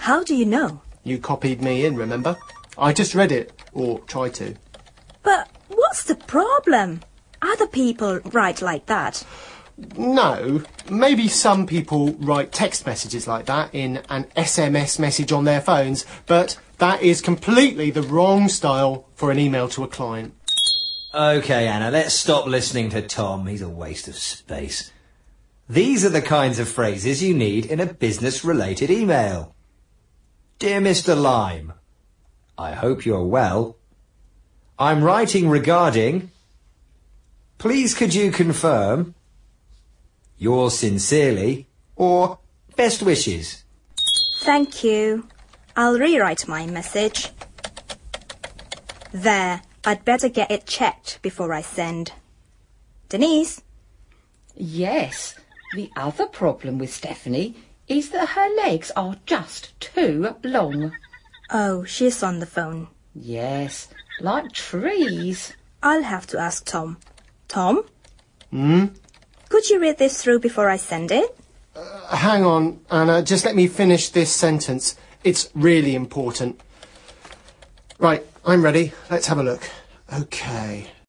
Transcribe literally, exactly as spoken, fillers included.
How do you know? You copied me in, remember? I just read it, or tried to. But what's the problem? Other people write like that. No, maybe some people write text messages like that in an S M S message on their phones, but that is completely the wrong style for an email to a client. OK, Anna, let's stop listening to Tom. He's a waste of space. These are the kinds of phrases you need in a business-related email. Dear Mister Lime, I hope you're well. I'm writing regarding... Please could you confirm... Yours sincerely, or best wishes. Thank you. I'll rewrite my message. There, I'd better get it checked before I send. Denise? Yes, the other problem with Stephanie is that her legs are just too long. Oh, she's on the phone. Yes, like trees. I'll have to ask Tom. Tom? Hmm? Could you read this through before I send it? Uh, hang on, Anna, just let me finish this sentence. It's really important. Right, I'm ready. Let's have a look. OK.